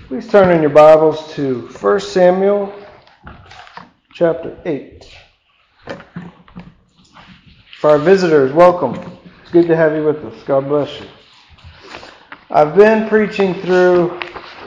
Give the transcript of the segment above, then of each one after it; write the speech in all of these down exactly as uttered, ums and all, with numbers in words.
Please turn in your Bibles to First Samuel chapter eight. For our visitors, welcome. It's good to have you with us. God bless you. I've been preaching through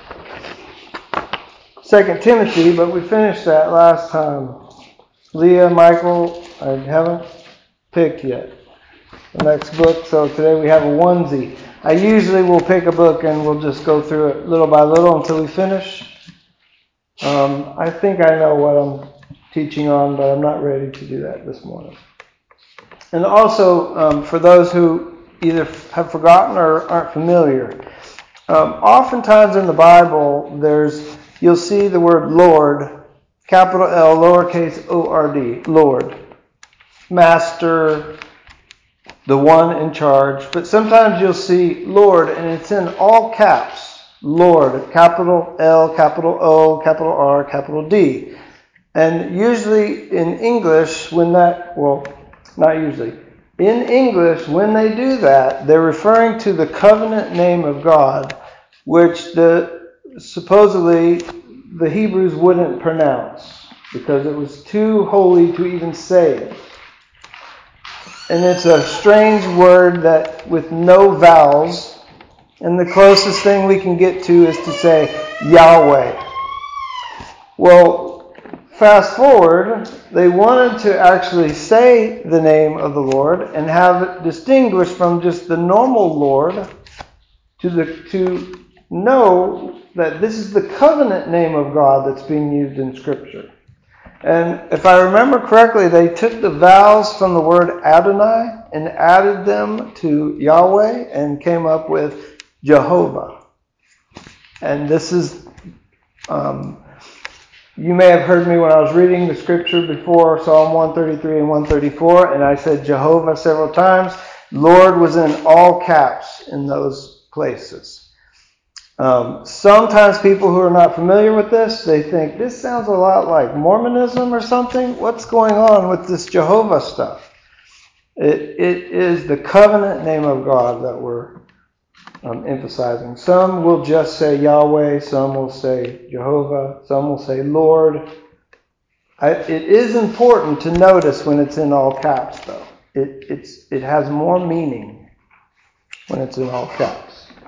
Second Timothy, but we finished that last time. Leah, Michael, I haven't picked yet the next book, so today we have a onesie. I usually will pick a book and we'll just go through it little by little until we finish. Um, I think I know what I'm teaching on, but I'm not ready to do that this morning. And also, um, for those who either have forgotten or aren't familiar, um, oftentimes in the Bible, there's you'll see the word Lord, capital L, lowercase O R D, Lord, Master, the one in charge. But sometimes you'll see Lord, and it's in all caps. Lord, capital L, capital O, capital R, capital D. And usually in English, when that, well, not usually. In English, when they do that, they're referring to the covenant name of God, which the supposedly the Hebrews wouldn't pronounce because it was too holy to even say it. And it's a strange word that with no vowels, and the closest thing we can get to is to say Yahweh. Well, fast forward, they wanted to actually say the name of the Lord and have it distinguished from just the normal Lord to the to know that this is the covenant name of God that's being used in Scripture. And if I remember correctly, they took the vowels from the word Adonai and added them to Yahweh and came up with Jehovah. And this is, um, you may have heard me when I was reading the scripture before, Psalm one thirty-three and one thirty-four, and I said Jehovah several times. Lord was in all caps in those places. Um, sometimes people who are not familiar with this, they think, this sounds a lot like Mormonism or something. What's going on with this Jehovah stuff? It, it is the covenant name of God that we're um, emphasizing. Some will just say Yahweh, some will say Jehovah, some will say Lord. I, it is important to notice when it's in all caps, though. It, it's, it has more meaning when it's in all caps.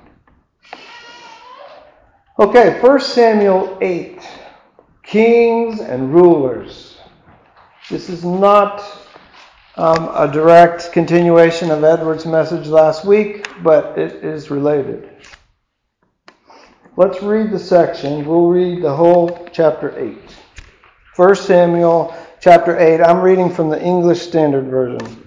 Okay, First Samuel eight, kings and rulers. This is not um, a direct continuation of Edward's message last week, but it is related. Let's read the section. We'll read the whole chapter eight. First Samuel chapter eight. I'm reading from the English Standard Version.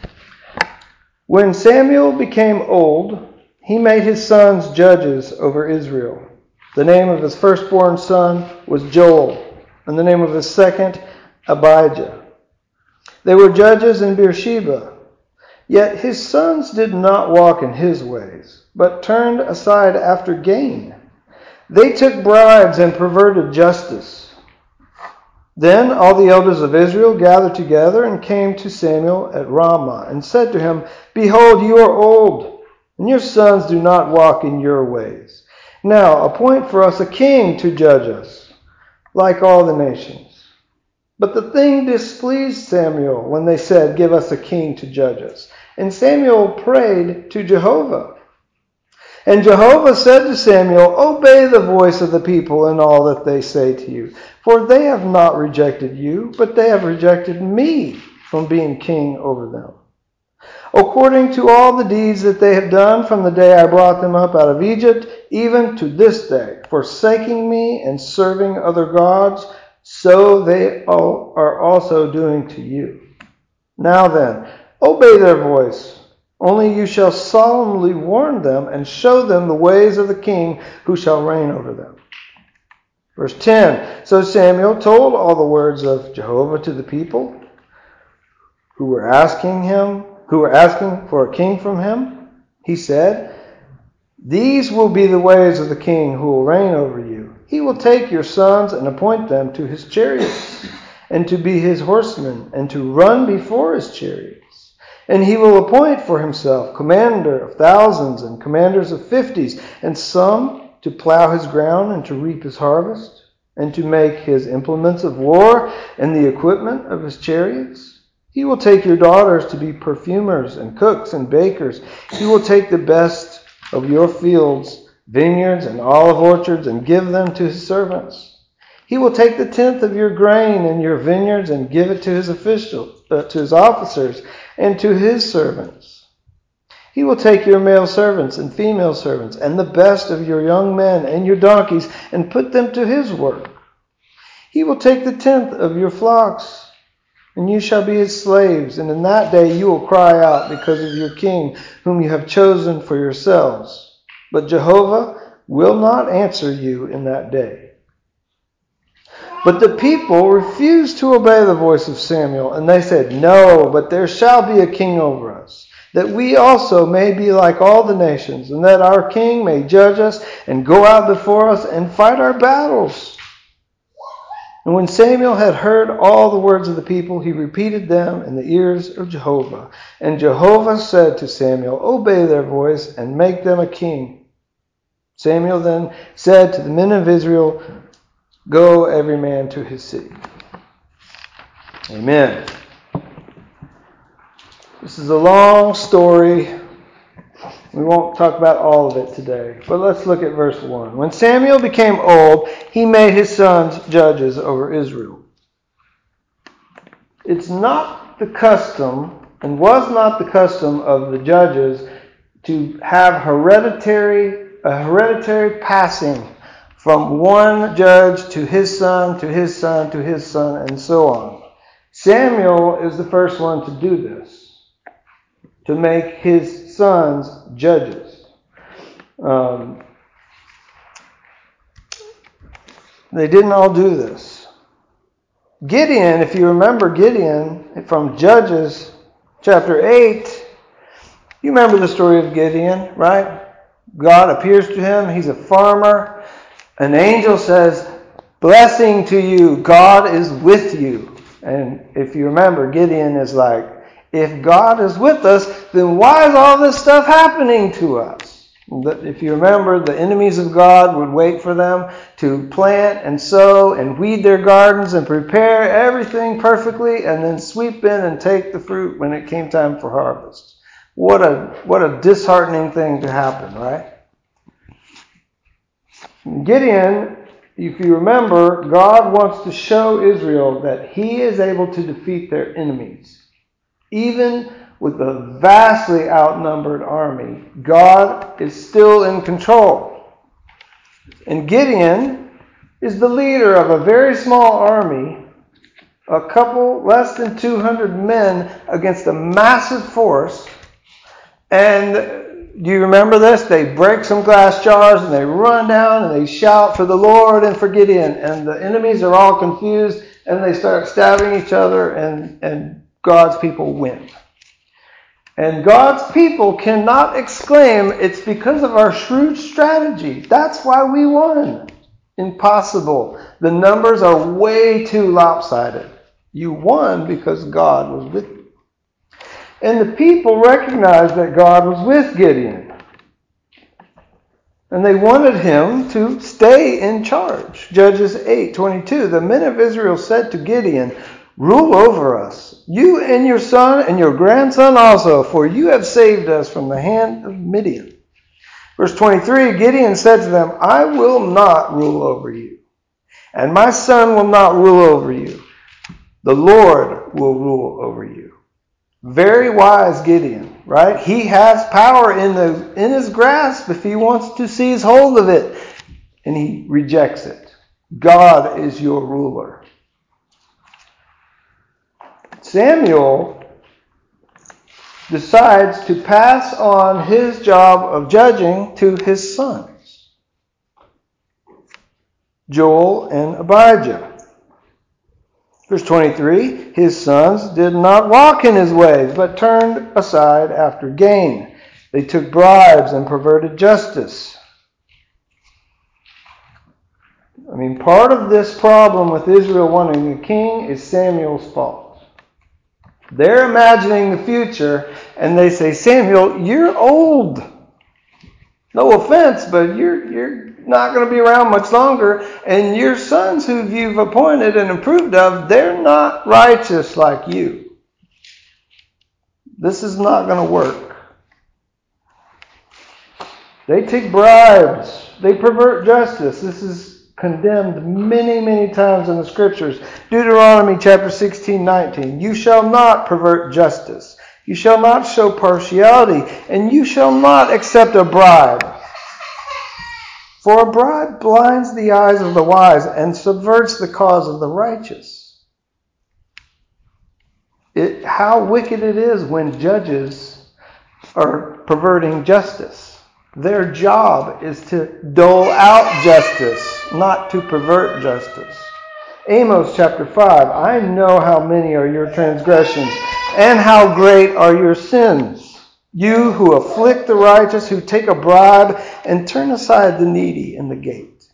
When Samuel became old, he made his sons judges over Israel. The name of his firstborn son was Joel, and the name of his second, Abijah. They were judges in Beersheba. Yet his sons did not walk in his ways, but turned aside after gain. They took bribes and perverted justice. Then all the elders of Israel gathered together and came to Samuel at Ramah and said to him, Behold, you are old, and your sons do not walk in your ways. Now appoint for us a king to judge us, like all the nations. But the thing displeased Samuel when they said, Give us a king to judge us. And Samuel prayed to Jehovah. And Jehovah said to Samuel, Obey the voice of the people in all that they say to you. For they have not rejected you, but they have rejected me from being king over them. According to all the deeds that they have done from the day I brought them up out of Egypt, even to this day, forsaking me and serving other gods, so they are also doing to you. Now then, obey their voice. Only you shall solemnly warn them and show them the ways of the king who shall reign over them. Verse ten, So Samuel told all the words of Jehovah to the people who were asking him, who were asking for a king from him. He said, These will be the ways of the king who will reign over you. He will take your sons and appoint them to his chariots, and to be his horsemen, and to run before his chariots. And he will appoint for himself commander of thousands and commanders of fifties, and some to plow his ground and to reap his harvest, and to make his implements of war and the equipment of his chariots? He will take your daughters to be perfumers and cooks and bakers. He will take the best of your fields, vineyards, and olive orchards, and give them to his servants. He will take the tenth of your grain in your vineyards and give it to his officials, uh, to his officers, and to his servants. He will take your male servants and female servants, and the best of your young men and your donkeys, and put them to his work. He will take the tenth of your flocks, and you shall be his slaves. And in that day you will cry out because of your king, whom you have chosen for yourselves. But Jehovah will not answer you in that day. But the people refused to obey the voice of Samuel, and they said, "No, but there shall be a king over us, that we also may be like all the nations, and that our king may judge us and go out before us and fight our battles." And when Samuel had heard all the words of the people, he repeated them in the ears of Jehovah. And Jehovah said to Samuel, "Obey their voice and make them a king." Samuel then said to the men of Israel, "Go every man to his city." Amen. This is a long story. We won't talk about all of it today. But let's look at verse one. When Samuel became old, he made his sons judges over Israel. It's not the custom, and was not the custom of the judges, to have hereditary, a hereditary passing from one judge to his son, to his son, to his son, and so on. Samuel is the first one to do this, to make his sons judges. Um, they didn't all do this. Gideon, if you remember Gideon from Judges chapter eight, you remember the story of Gideon, right? God appears to him. He's a farmer. An angel says, "Blessing to you, God is with you." And if you remember, Gideon is like, if God is with us, then why is all this stuff happening to us? If you remember, the enemies of God would wait for them to plant and sow and weed their gardens and prepare everything perfectly, and then sweep in and take the fruit when it came time for harvest. What a what a disheartening thing to happen, right? Gideon, if you remember, God wants to show Israel that he is able to defeat their enemies. Even with a vastly outnumbered army, God is still in control. And Gideon is the leader of a very small army, a couple, less than two hundred men against a massive force. And do you remember this? They break some glass jars and they run down and they shout for the Lord and for Gideon. And the enemies are all confused and they start stabbing each other, and, and God's people win. And God's people cannot exclaim, "It's because of our shrewd strategy. That's why we won." Impossible. The numbers are way too lopsided. You won because God was with you. And the people recognized that God was with Gideon. And they wanted him to stay in charge. Judges eight twenty-two. The men of Israel said to Gideon, "Rule over us, you and your son and your grandson also, for you have saved us from the hand of Midian." Verse twenty-three, Gideon said to them, "I will not rule over you, and my son will not rule over you. The Lord will rule over you." Very wise Gideon, right? He has power in the in his grasp if he wants to seize hold of it, and he rejects it. God is your ruler. Samuel decides to pass on his job of judging to his sons, Joel and Abijah. Verse twenty-three, his sons did not walk in his ways, but turned aside after gain. They took bribes and perverted justice. I mean, part of this problem with Israel wanting a king is Samuel's fault. They're imagining the future, and they say, "Samuel, you're old. No offense, but you're you're not going to be around much longer. And your sons who you've appointed and approved of, they're not righteous like you. This is not going to work. They take bribes. They pervert justice. This is condemned many, many times in the Scriptures. Deuteronomy chapter sixteen, nineteen. You shall not pervert justice. You shall not show partiality. And you shall not accept a bribe. For a bribe blinds the eyes of the wise and subverts the cause of the righteous. It, how wicked it is when judges are perverting justice. Their job is to dole out justice, not to pervert justice. Amos chapter five, I know how many are your transgressions, and how great are your sins. You who afflict the righteous, who take a bribe, and turn aside the needy in the gate.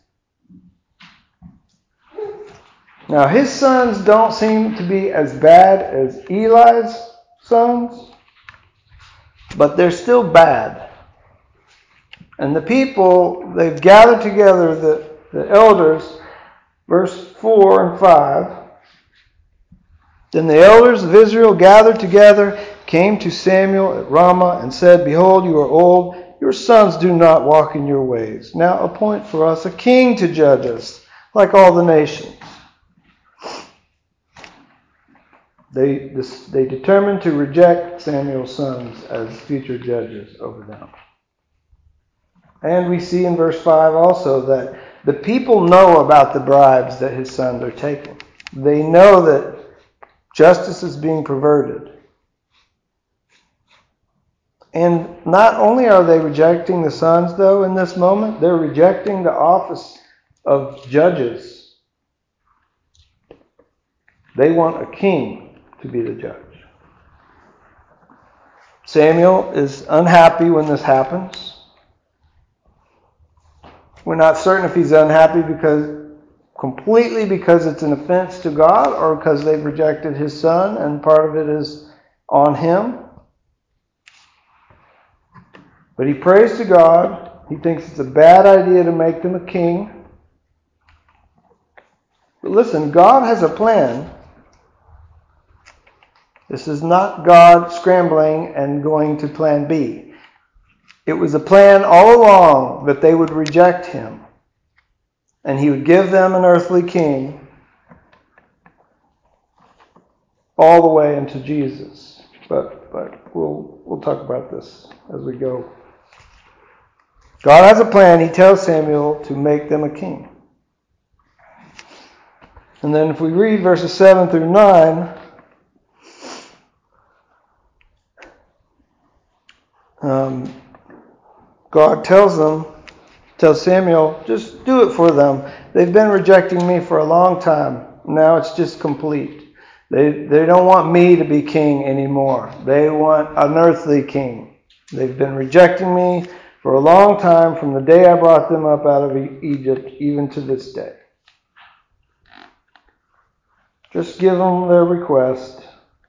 Now his sons don't seem to be as bad as Eli's sons, but they're still bad. And the people, they've gathered together, the, the elders, verse four and five. Then the elders of Israel gathered together, came to Samuel at Ramah, and said, Behold, you are old, your sons do not walk in your ways. Now appoint for us a king to judge us, like all the nations. They, this, they determined to reject Samuel's sons as future judges over them. And we see in verse five also that the people know about the bribes that his sons are taking. They know that justice is being perverted. And not only are they rejecting the sons, though, in this moment, they're rejecting the office of judges. They want a king to be the judge. Samuel is unhappy when this happens. We're not certain if he's unhappy because completely because it's an offense to God or because they've rejected his son and part of it is on him. But he prays to God. He thinks it's a bad idea to make them a king. But listen, God has a plan. This is not God scrambling and going to plan B. It was a plan all along that they would reject him. And he would give them an earthly king all the way into Jesus. But but we'll we'll talk about this as we go. God has a plan. He tells Samuel to make them a king. And then if we read verses seven through nine, um, God tells them, tells Samuel, just do it for them. They've been rejecting me for a long time. Now it's just complete. They they don't want me to be king anymore. They want an earthly king. They've been rejecting me for a long time, from the day I brought them up out of Egypt, even to this day. Just give them their request.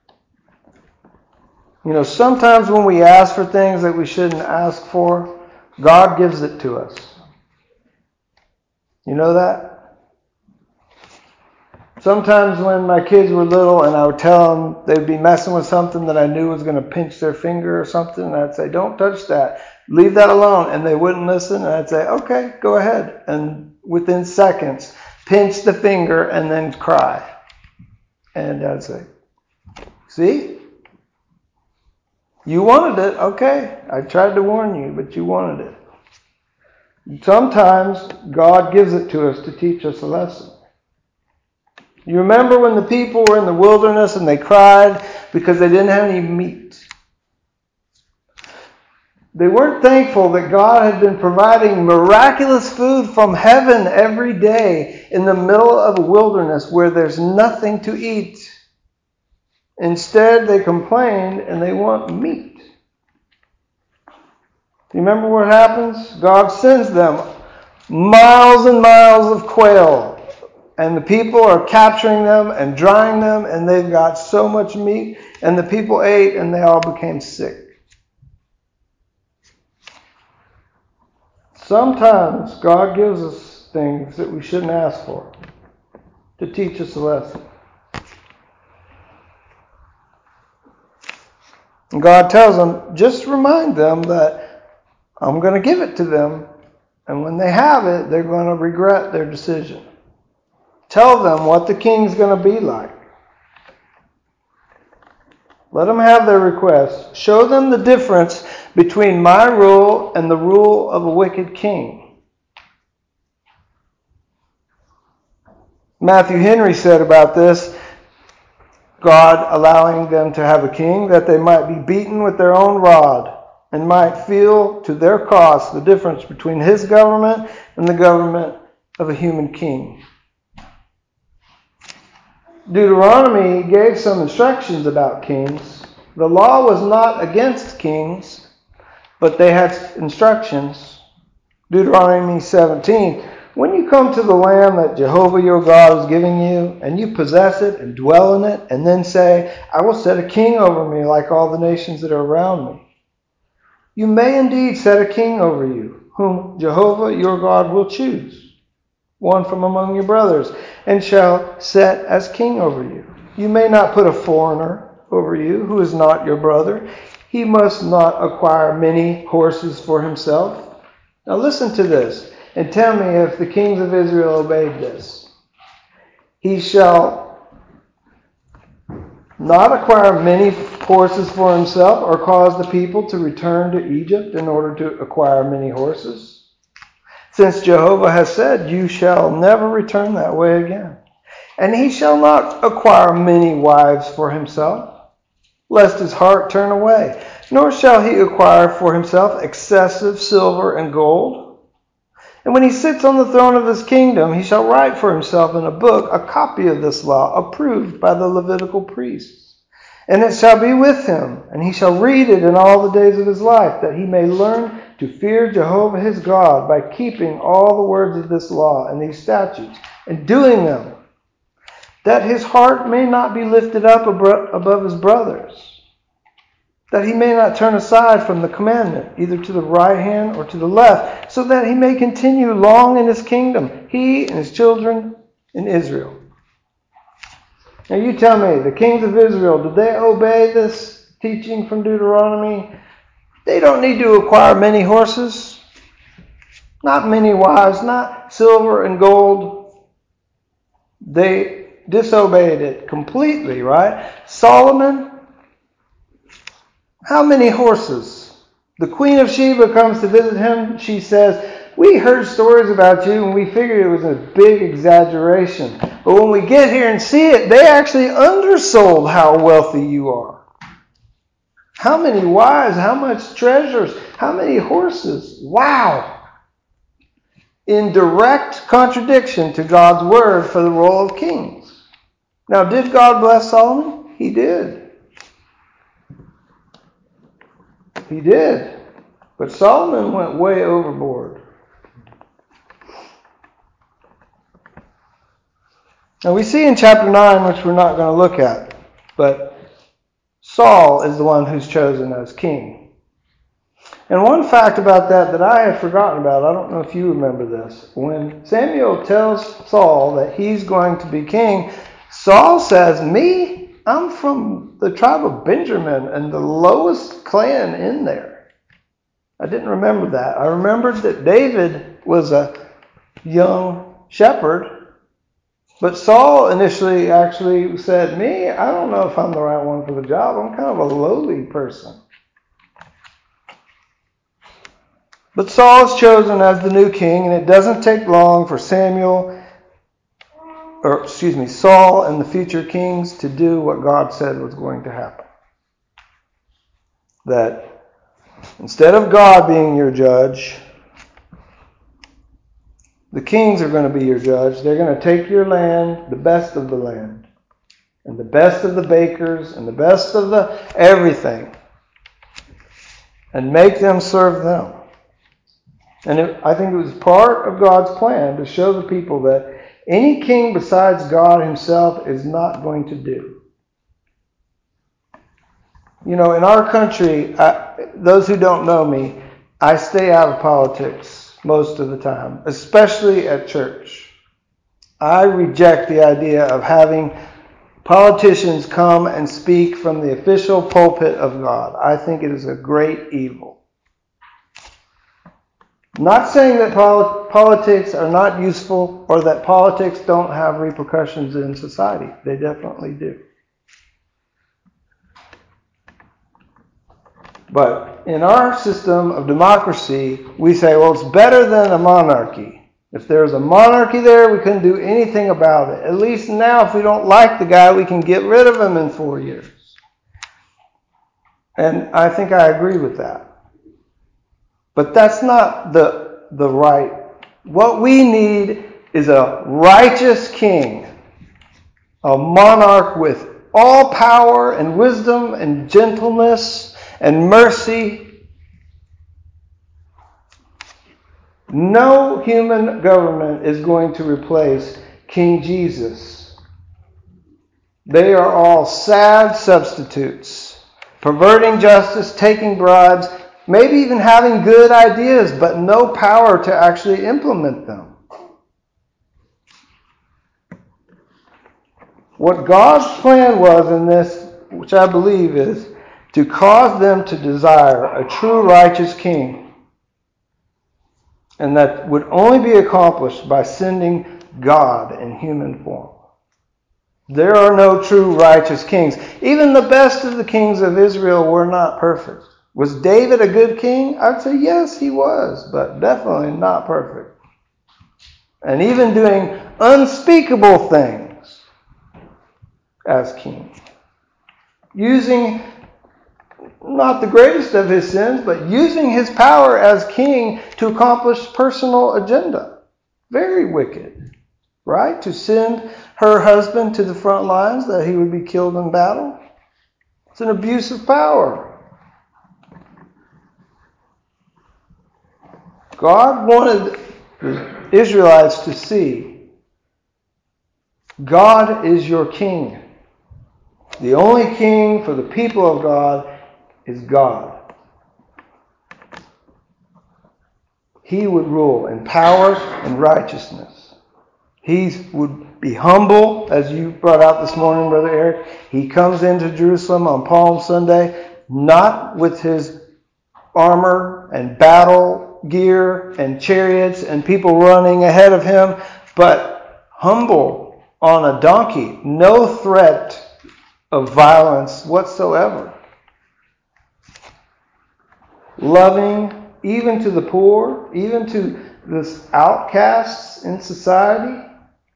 You know, sometimes when we ask for things that we shouldn't ask for, God gives it to us. You know that? Sometimes when my kids were little and I would tell them they'd be messing with something that I knew was going to pinch their finger or something, and I'd say, don't touch that. Leave that alone. And they wouldn't listen. And I'd say, okay, go ahead. And within seconds, pinch the finger and then cry. And I'd say, see? You wanted it. Okay. I tried to warn you, but you wanted it. Sometimes God gives it to us to teach us a lesson. You remember when the people were in the wilderness and they cried because they didn't have any meat? They weren't thankful that God had been providing miraculous food from heaven every day in the middle of a wilderness where there's nothing to eat. Instead, they complained and they want meat. You remember what happens? God sends them miles and miles of quail. And the people are capturing them and drying them, and they've got so much meat. And the people ate, and they all became sick. Sometimes God gives us things that we shouldn't ask for to teach us a lesson. And God tells them, just remind them that I'm going to give it to them, and when they have it, they're going to regret their decision. Tell them what the king's going to be like. Let them have their request. Show them the difference between my rule and the rule of a wicked king. Matthew Henry said about this, God allowing them to have a king, that they might be beaten with their own rod and might feel to their cost the difference between his government and the government of a human king. Deuteronomy gave some instructions about kings. The law was not against kings, but they had instructions. Deuteronomy seventeen, when you come to the land that Jehovah your God is giving you, and you possess it and dwell in it, and then say, I will set a king over me like all the nations that are around me. You may indeed set a king over you, whom Jehovah your God will choose, one from among your brothers, and shall set as king over you. You may not put a foreigner over you who is not your brother. He must not acquire many horses for himself. Now listen to this, and tell me if the kings of Israel obeyed this. He shall not acquire many horses for himself, or cause the people to return to Egypt in order to acquire many horses. Since Jehovah has said, you shall never return that way again. And he shall not acquire many wives for himself, lest his heart turn away. Nor shall he acquire for himself excessive silver and gold. And when he sits on the throne of his kingdom, he shall write for himself in a book a copy of this law, approved by the Levitical priests. And it shall be with him, and he shall read it in all the days of his life, that he may learn to fear Jehovah his God by keeping all the words of this law and these statutes, and doing them, that his heart may not be lifted up above his brothers, that he may not turn aside from the commandment, either to the right hand or to the left, so that he may continue long in his kingdom, he and his children in Israel. Now you tell me, the kings of Israel, did they obey this teaching from Deuteronomy? They don't need to acquire many horses, not many wives, not silver and gold. They disobeyed it completely, right? Solomon, how many horses? The Queen of Sheba comes to visit him. She says, we heard stories about you and we figured it was a big exaggeration. But when we get here and see it, they actually undersold how wealthy you are. How many wives? How much treasures? How many horses? Wow! In direct contradiction to God's word for the role of kings. Now, did God bless Solomon? He did. He did. But Solomon went way overboard. Now we see in chapter nine, which we're not going to look at, but Saul is the one who's chosen as king. And one fact about that that I had forgotten about, I don't know if you remember this. When Samuel tells Saul that he's going to be king, Saul says, me? I'm from the tribe of Benjamin and the lowest clan in there. I didn't remember that. I remembered that David was a young shepherd. But Saul initially actually said, me, I don't know if I'm the right one for the job. I'm kind of a lowly person. But Saul is chosen as the new king, and it doesn't take long for Samuel, or excuse me, Saul and the future kings to do what God said was going to happen. That instead of God being your judge, the kings are going to be your judge. They're going to take your land, the best of the land, and the best of the bakers, and the best of the everything, and make them serve them. And it, I think it was part of God's plan to show the people that any king besides God himself is not going to do. You know, in our country, I, those who don't know me, I stay out of politics. most of the time, especially at church. I reject the idea of having politicians come and speak from the official pulpit of God. I think it is a great evil. Not saying that pol- politics are not useful or that politics don't have repercussions in society. They definitely do. But in our system of democracy, we say, well, it's better than a monarchy. If there's a monarchy there, we couldn't do anything about it. At least now, if we don't like the guy, we can get rid of him in four years. And I think I agree with that. But that's not the, the right. What we need is a righteous king, a monarch with all power and wisdom and gentleness and mercy. No human government is going to replace King Jesus. They are all sad substitutes, perverting justice, taking bribes, maybe even having good ideas, but no power to actually implement them. What God's plan was in this, which I believe is, to cause them to desire a true righteous king. And that would only be accomplished by sending God in human form. There are no true righteous kings. Even the best of the kings of Israel were not perfect. Was David a good king? I'd say yes, he was, but definitely not perfect. And even doing unspeakable things as king. Using not the greatest of his sins, but using his power as king to accomplish personal agenda. Very wicked, right? To send her husband to the front lines that he would be killed in battle. It's an abuse of power. God wanted the Israelites to see God is your king. The only king for the people of God is God. He would rule in power and righteousness. He would be humble, as you brought out this morning, Brother Eric. He comes into Jerusalem on Palm Sunday, not with his armor and battle gear and chariots and people running ahead of him, but humble on a donkey. No threat of violence whatsoever. Loving even to the poor, even to the outcasts in society.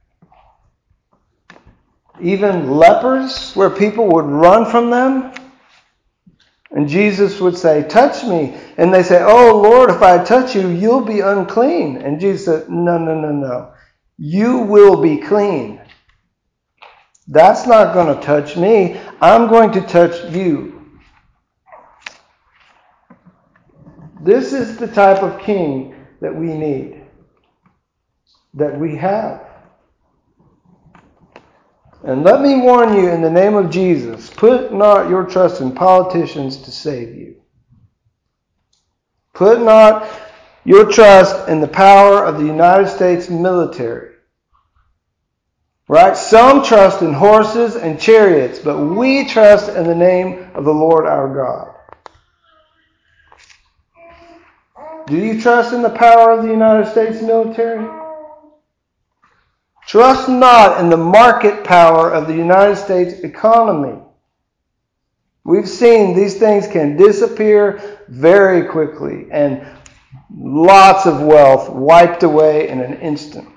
Even lepers, where people would run from them. And Jesus would say, touch me. And they say, oh Lord, if I touch you, you'll be unclean. And Jesus said, no, no, no, no. You will be clean. That's not going to touch me. I'm going to touch you. This is the type of king that we need, that we have. And let me warn you in the name of Jesus, put not your trust in politicians to save you. Put not your trust in the power of the United States military. Right? Some trust in horses and chariots, but we trust in the name of the Lord our God. Do you trust in the power of the United States military? Trust not in the market power of the United States economy. We've seen these things can disappear very quickly and lots of wealth wiped away in an instant.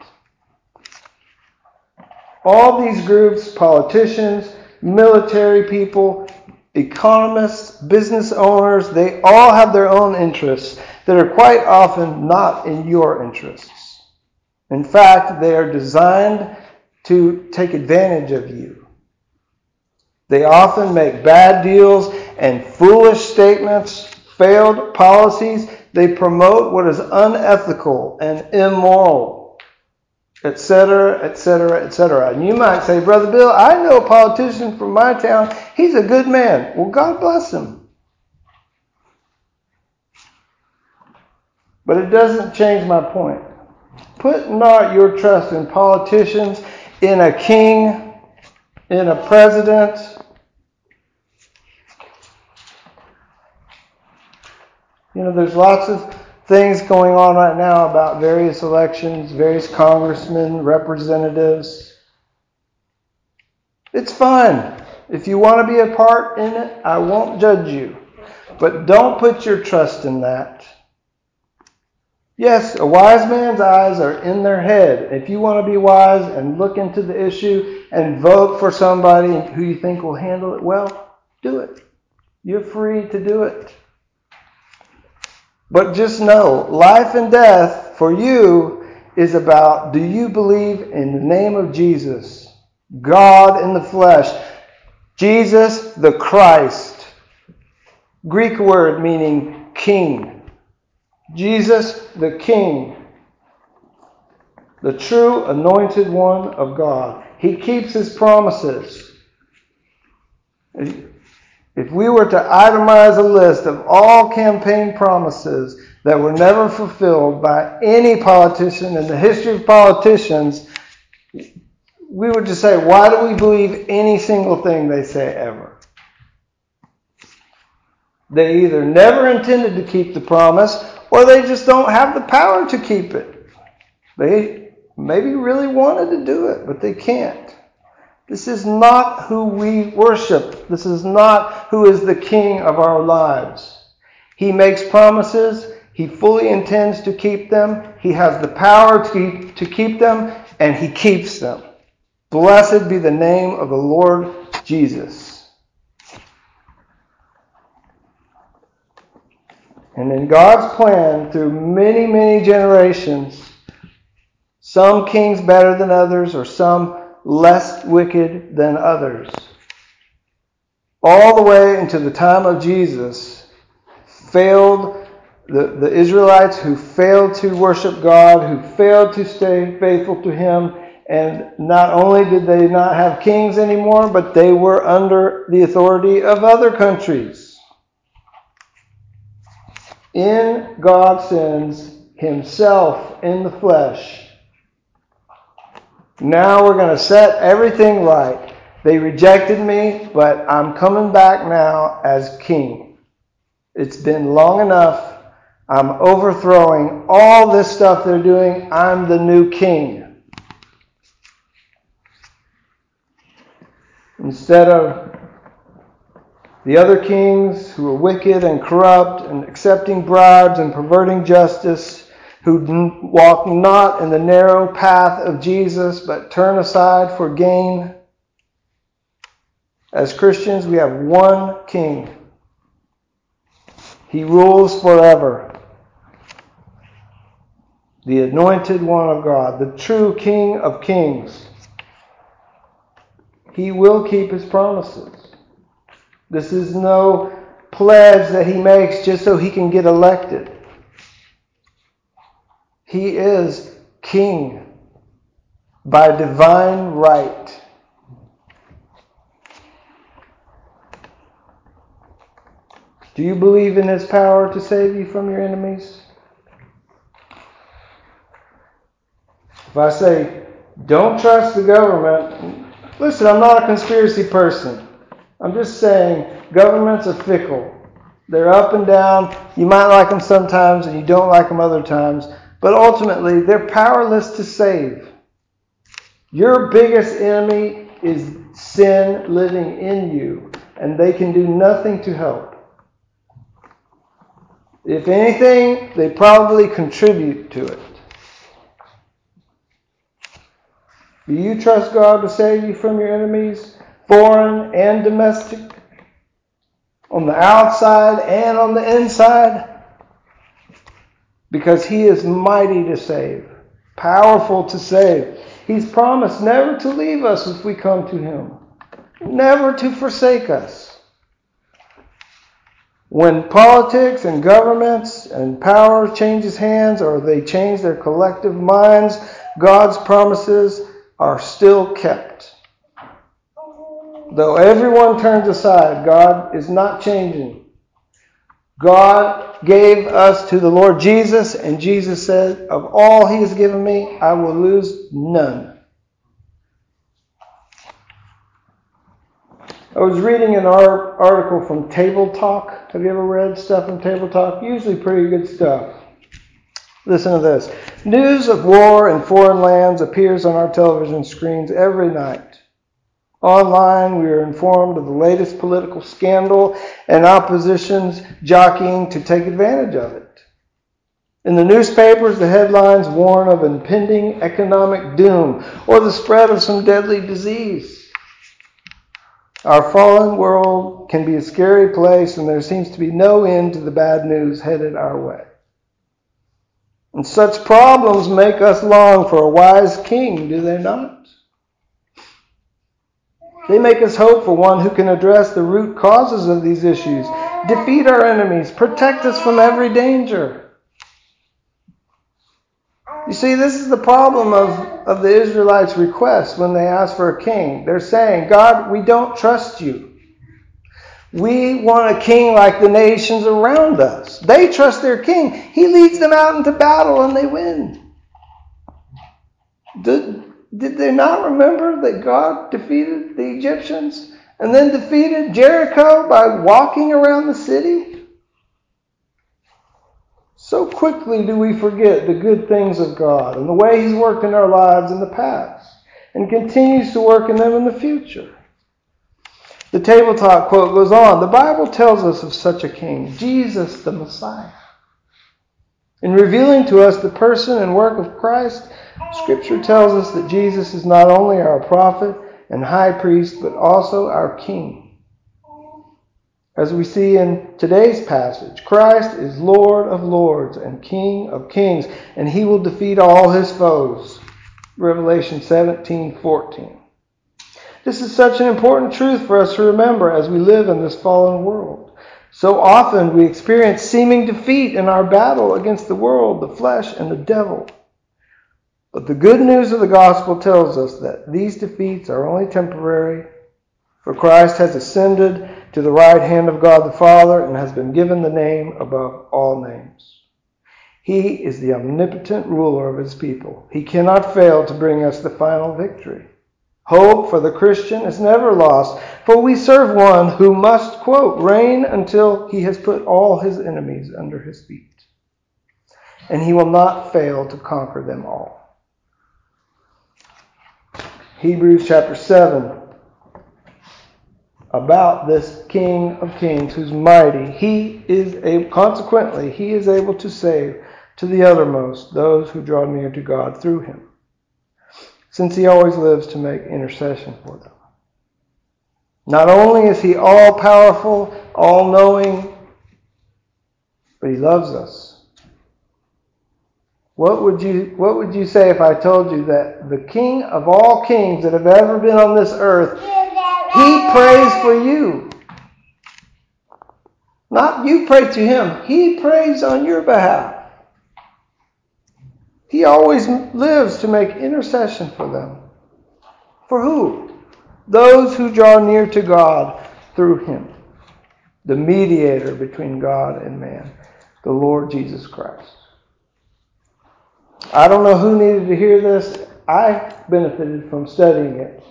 All these groups, politicians, military people, economists, business owners, they all have their own interests that are quite often not in your interests. In fact, they are designed to take advantage of you. They often make bad deals and foolish statements, failed policies. They promote what is unethical and immoral, et cetera, et cetera, et cetera. And you might say, Brother Bill, I know a politician from my town. He's a good man. Well, God bless him. But it doesn't change my point. Put not your trust in politicians, in a king, in a president. You know, there's lots of things going on right now about various elections, various congressmen, representatives. It's fine. If you want to be a part in it, I won't judge you. But don't put your trust in that. Yes, a wise man's eyes are in their head. If you want to be wise and look into the issue and vote for somebody who you think will handle it well, do it. You're free to do it. But just know, life and death for you is about, do you believe in the name of Jesus, God in the flesh, Jesus the Christ, Greek word meaning king. Jesus the King, the true anointed one of God. He keeps his promises. If we were to itemize a list of all campaign promises that were never fulfilled by any politician in the history of politicians, we would just say, why do we believe any single thing they say ever? They either never intended to keep the promise, or they just don't have the power to keep it. They maybe really wanted to do it, but they can't. This is not who we worship. This is not who is the king of our lives. He makes promises. He fully intends to keep them. He has the power to keep, to keep them, and he keeps them. Blessed be the name of the Lord Jesus. And in God's plan, through many, many generations, some kings better than others, or some less wicked than others, all the way into the time of Jesus, failed the, the Israelites who failed to worship God, who failed to stay faithful to Him, and not only did they not have kings anymore, but they were under the authority of other countries. In God sends Himself in the flesh. Now we're going to set everything right. They rejected me, but I'm coming back now as king. It's been long enough. I'm overthrowing all this stuff they're doing. I'm the new king. Instead of the other kings who were wicked and corrupt and accepting bribes and perverting justice, who walk not in the narrow path of Jesus, but turn aside for gain. As Christians, we have one king. He rules forever. The anointed one of God, the true King of kings. He will keep His promises. This is no pledge that He makes just so He can get elected. He is king by divine right. Do you believe in His power to save you from your enemies? If I say, don't trust the government, listen, I'm not a conspiracy person. I'm just saying governments are fickle. They're up and down. You might like them sometimes and you don't like them other times. But ultimately, they're powerless to save. Your biggest enemy is sin living in you, and they can do nothing to help. If anything, they probably contribute to it. Do you trust God to save you from your enemies, foreign and domestic, on the outside and on the inside? Because He is mighty to save, powerful to save. He's promised never to leave us if we come to Him, never to forsake us. When politics and governments and power changes hands, or they change their collective minds, God's promises are still kept. Though everyone turns aside, God is not changing. God gave us to the Lord Jesus, and Jesus said, of all he has given me, I will lose none. I was reading an article from Table Talk. Have you ever read stuff from Table Talk? Usually pretty good stuff. Listen to this. News of war in foreign lands appears on our television screens every night. Online, we are informed of the latest political scandal and oppositions jockeying to take advantage of it. In the newspapers, the headlines warn of impending economic doom or the spread of some deadly disease. Our fallen world can be a scary place, and there seems to be no end to the bad news headed our way. And such problems make us long for a wise king, do they not? They make us hope for one who can address the root causes of these issues, defeat our enemies, protect us from every danger. You see, this is the problem of, of the Israelites' request when they ask for a king. They're saying, God, we don't trust you. We want a king like the nations around us. They trust their king. He leads them out into battle and they win. Did, did they not remember that God defeated the Egyptians and then defeated Jericho by walking around the city? So quickly do we forget the good things of God and the way he's worked in our lives in the past and continues to work in them in the future. The Table Talk quote goes on, the Bible tells us of such a king, Jesus the Messiah. In revealing to us the person and work of Christ, Scripture tells us that Jesus is not only our prophet and high priest, but also our king. As we see in today's passage, Christ is Lord of lords and King of kings, and he will defeat all his foes. Revelation seventeen fourteen. This is such an important truth for us to remember as we live in this fallen world. So often we experience seeming defeat in our battle against the world, the flesh, and the devil. But the good news of the gospel tells us that these defeats are only temporary, for Christ has ascended to the right hand of God the Father and has been given the name above all names. He is the omnipotent ruler of his people. He cannot fail to bring us the final victory. Hope for the Christian is never lost, for we serve one who must, quote, reign until he has put all his enemies under his feet. And he will not fail to conquer them all. Hebrews chapter seven, about this King of Kings who's mighty. He is able, consequently, he is able to save to the uttermost those who draw near to God through him, since he always lives to make intercession for them. Not only is he all-powerful, all-knowing, but he loves us. What would you, what would you say if I told you that the King of all kings that have ever been on this earth, he prays for you? Not you pray to him. He prays on your behalf. He always lives to make intercession for them. For who? Those who draw near to God through him, the mediator between God and man, the Lord Jesus Christ. I don't know who needed to hear this. I benefited from studying it.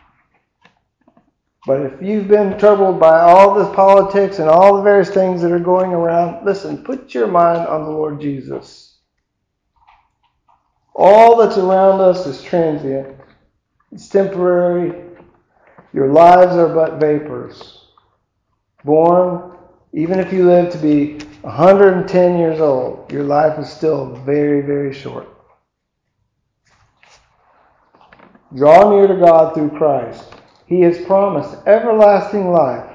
But if you've been troubled by all this politics and all the various things that are going around, listen, put your mind on the Lord Jesus. All that's around us is transient. It's temporary. Your lives are but vapors. Born, even if you live to be one hundred ten years old, your life is still very, very short. Draw near to God through Christ. He has promised everlasting life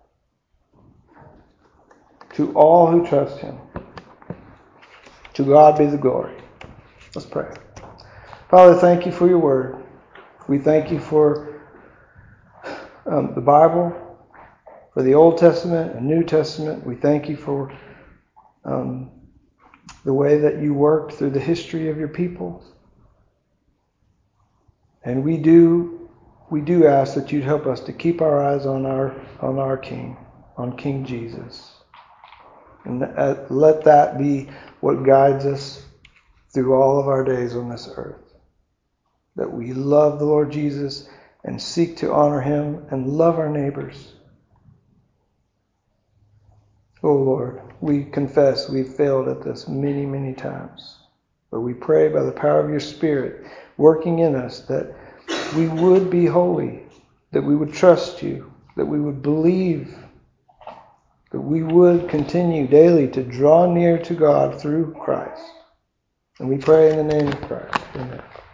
to all who trust him. To God be the glory. Let's pray. Father, thank you for your word. We thank you for um, the Bible, for the Old Testament and New Testament. We thank you for um, the way that you worked through the history of your people. And we do we do ask that you'd help us to keep our eyes on our on our King, on King Jesus. And let that be what guides us through all of our days on this earth. That we love the Lord Jesus and seek to honor him and love our neighbors. Oh Lord, we confess we've failed at this many, many times. But we pray by the power of your Spirit working in us that we would be holy, that we would trust you, that we would believe, that we would continue daily to draw near to God through Christ. And we pray in the name of Christ. Amen.